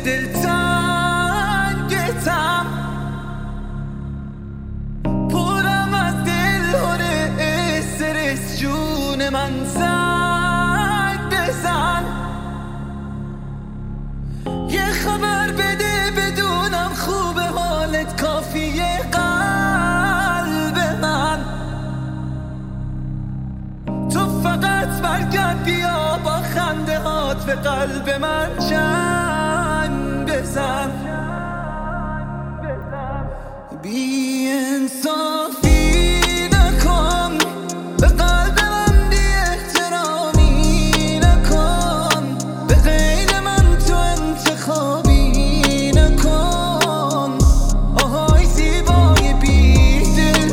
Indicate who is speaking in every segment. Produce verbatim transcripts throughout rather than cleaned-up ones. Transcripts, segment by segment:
Speaker 1: دلتنگتم، پرم از دل هر استرس، جون من زنگ بزن، یه خبر بده بدونم خوبه حالت، کافیه قلب من. تو فقط برگرد بیا با خنده هات به قلب من جنگ بزن. بی انصافی نکن، به قلب من بی احترامی نکن، به غیر من تو انتخابی نکن. آهای زیبای بی دل،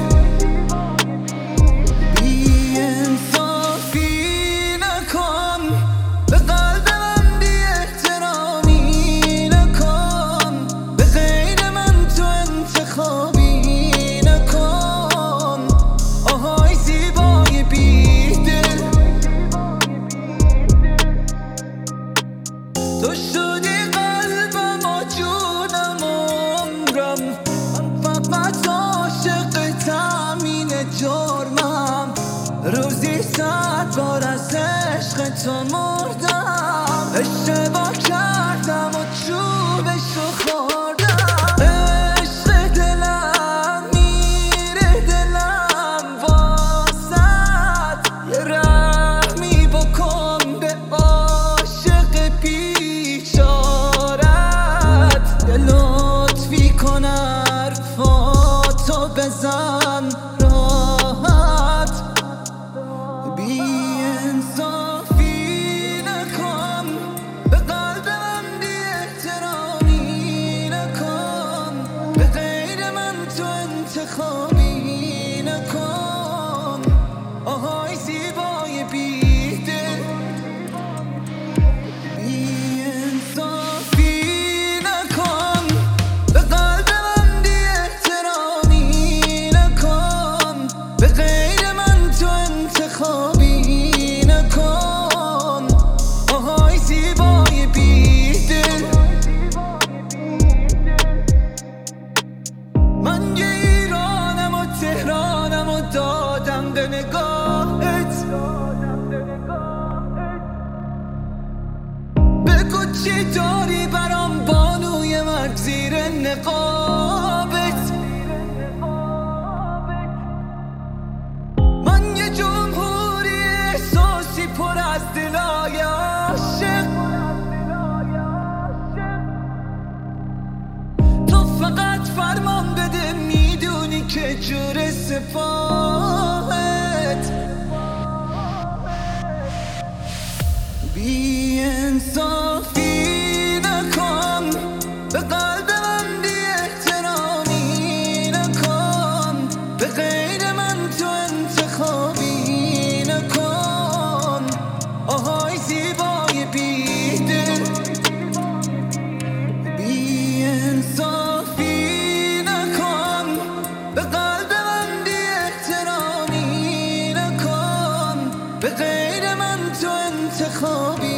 Speaker 1: بی انصافی نکن، به قلب من بی احترامی نکن، به غیر من تو انتخابی نکن. آهای زیبای بی دل، تو شدی قلبم و جونم و عمرم، من فقط عاشقتم، اینه جرمم. روزی صد بار از عشق تو مردم، اشتباه کردم و چوبشو خوردم. عشق دلم میره دلم واسد، یه رحمی بکن به عاشق بیچارت، یه لطفی کن حرفاتو بزن راحت. بی انصافی نکن، به قلب من بی احترامی نکن، به غیر من تو انتخابی نکن. آهای زیبای بی دل، بی انصافی نکن، به قلب من بی احترامی نکن، به غیر من تو انتخابی نکن. آهای زیبای بی دل، من یه ایرانم و تهرانم و دادم به نگاهت. بگو چی داری برام بانوی مرگ زیر نقابت. من یه جمهوری احساسی پر از دلای عاشق، تو فقط فرمان بده میدونی که جور سپاهت. بی انصافی نکن، به قلب من بی احترامی نکن، به غیر من تو انتخابی نکن. آهای زیبای بی دل، بی انصافی نکن، به قلب من بی احترامی نکن، به غیر من تو انتخابی